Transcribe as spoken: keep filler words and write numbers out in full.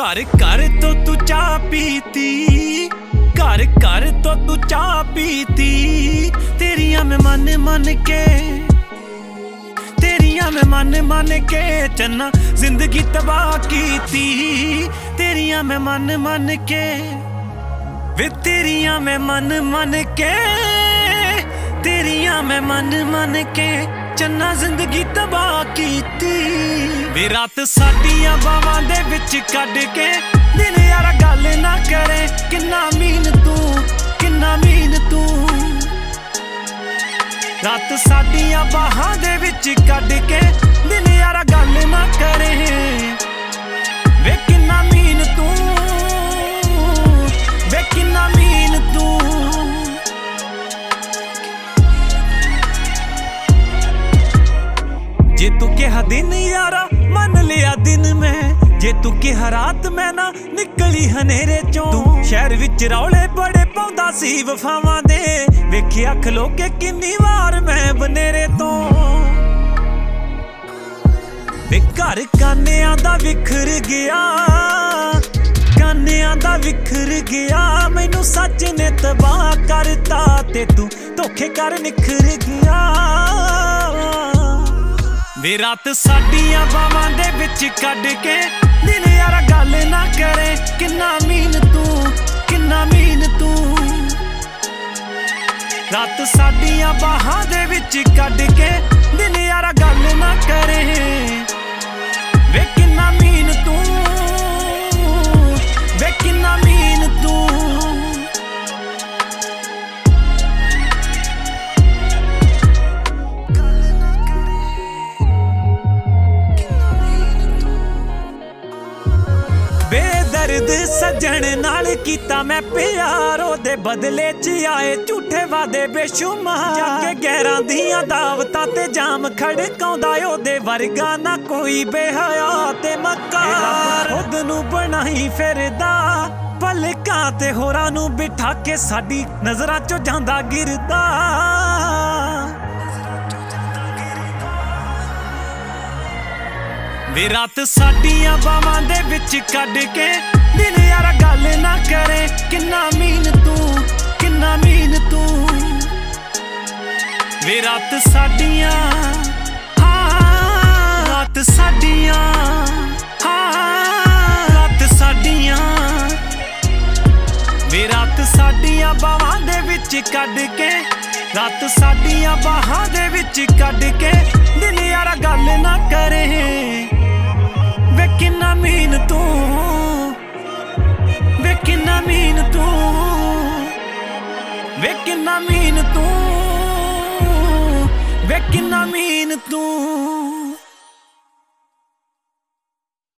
घर घर तो तू चाह पीती, घर घर तो तू चाह पीती, तेरिया मैं मन मन के, तेरिया मैं मन मन के चन्ना जिंदगी तबाह कीती, तेरिया मैं मन मन के वे तेरिया मैं मन मन के, तेरिया मैं मन मन के चन्ना जिंदगी तबाह कीती। वे रात साडियां बावां दे विच कढ के दिल यार गल ना करे, किन्ना मीन तू किन्ना मीन तू, रात साडियां बाहां दे विच कढ के दिल यार गल ना करे, वे किन्ना मीन तू वे किन्ना मीन तू। जे तू कहा दिन यारा मन लिया दिन में, जे तू कहा रात मैं ना निकली हनेरे चों, शहर विच रौले बड़े पाउंदा सी वफावां दे, वेखिया खलो के किन्नी वार मैं बनेरे तो, वे घर कानियां दा विखर गया, कानियां दा विखर गया, मैनू सच ने तबाह करता ते तू धोखे कर निखर गया। वे रात साडियां बावां दे विच कढ के दिल यार गल ना करे, किन्ना मीन तू किन्ना मीन तू, रात साडियां बाहां दे विच कढ के दिल यार गल ना करे, वे किन्ना मीन तू वे किन्ना मीन तू। बेदर्द सजन नाल कीता मैं प्यार, ओदे बदले च आए झूठे वादे बेशुमार, जाके गैरां दियां दावतां ते जाम खड़काउंदा, ओदे वर्गा ना कोई बेहया ते मक्कार, खुद नूं बनाई फिरदा पलकां ते होरां नूं बिठा के साडी नज़रां चों जांदा गिरदा। वे रात साडियां बावां दे विच कढ के दिल यार गल ना करे, किन्ना मीन तू किन्ना मीन तू, वे रात साडियां हाँ रात साडियां हाँ रात साडियां, वे रात साडियां बावां दे विच कढ के, रात साडियां बाहां दे विच कढ के दिल यार गल ना करे, वे किन्ना मीन तू वे किन्ना मीन तू वे किन्ना मीन तू वे किन्ना मीन तू।